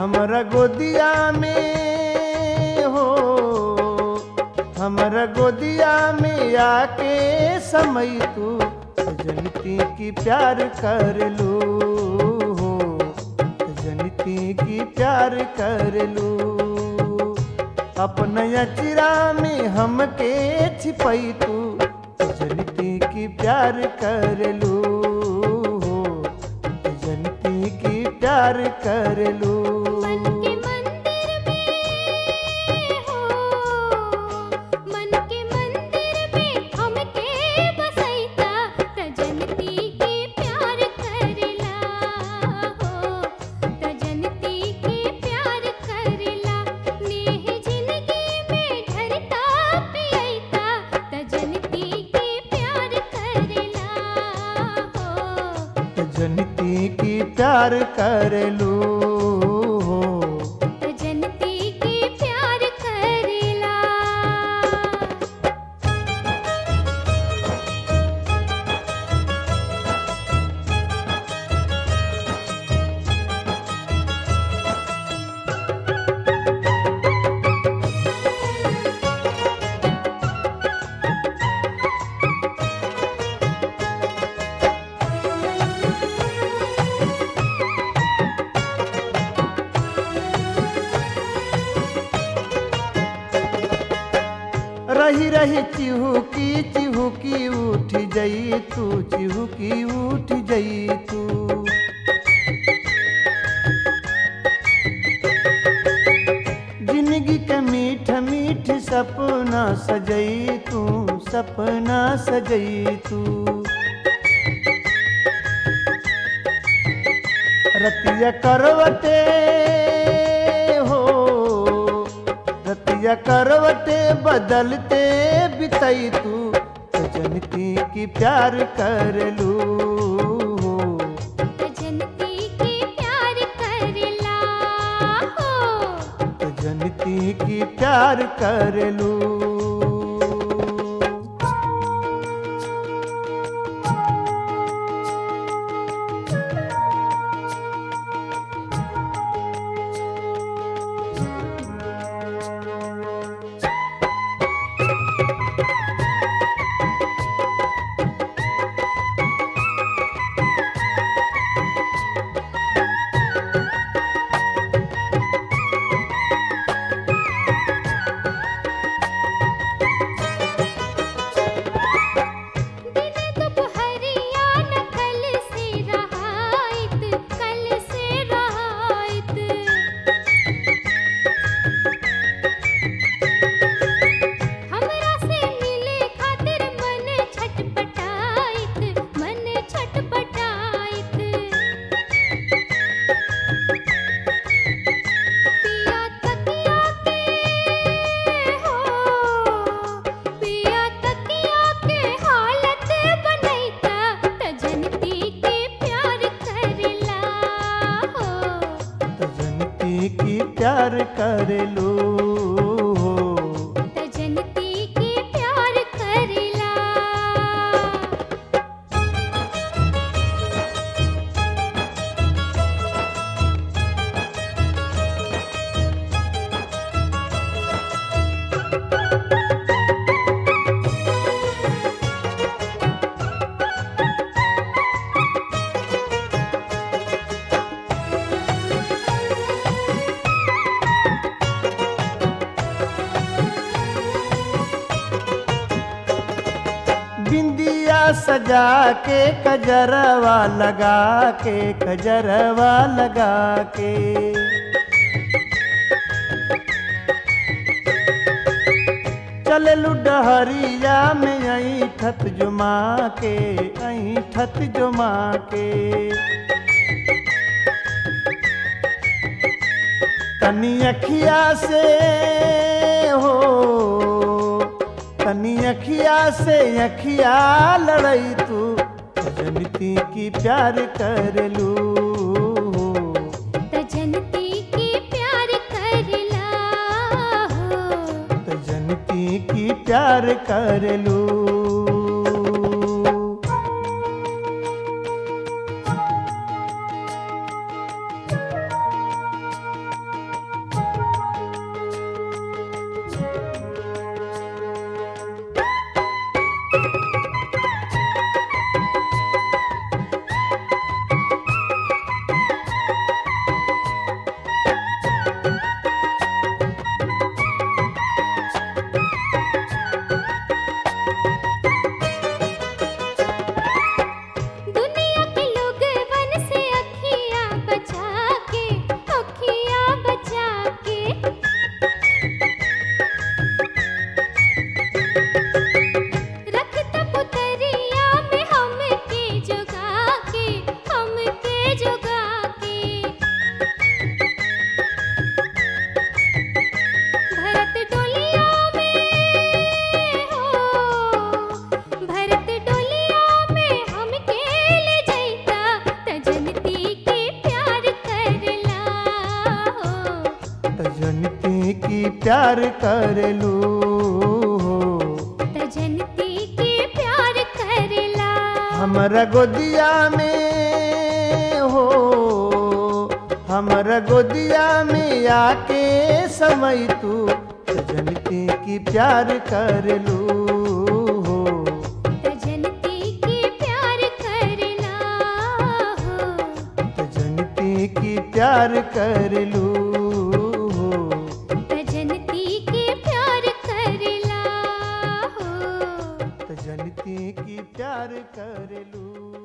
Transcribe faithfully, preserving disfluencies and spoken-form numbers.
हमरा गोदिया में हो, हमरा गोदिया में आके समय तू जनती की प्यार कर लू हो, जनती की प्यार कर लू। अपने अचरा में हमके छिपई तू जनती की प्यार कर लू हो, जनती की प्यार कर लू। जनती की प्यार कर लू हो, जनती की प्यार करेला। रही रही चिहुकी चिहुकी उठ जई तू, चिहुकी उठ जई तू। जिंदगी के मीठ मीठ सपना सजई तू, सपना सजई तू। रतिया करवटे हो, रतिया करवटे बदलते बितई तू जनती की प्यार कर लू हो, जनती की प्यार करेला हो, जनती की प्यार कर लू। की प्यार कर लो हो, जनती की प्यार करेला। बिंदिया सजा के कजरवा लगा के, कजरवा लगा के। चले लुडहरिया में आई ठत जुमा के, आई ठत जुमा के। तनी अखिया से हो, तनी अखिया से अखिया लड़ई तू जनती की प्यार कर लू हो, जनती की प्यार करेला हो, जनती की प्यार कर लू। की प्यार कर लू हो। त जनती के प्यार करेला। हमरा गोदिया में हो, हमरा गोदिया में आके समय तू त जनती की प्यार कर लू हो। त जनती के प्यार करेला हो। त जनती की प्यार कर लू हो। त जनती के प्यार करेला हो। त जनती की प्यार कर लू।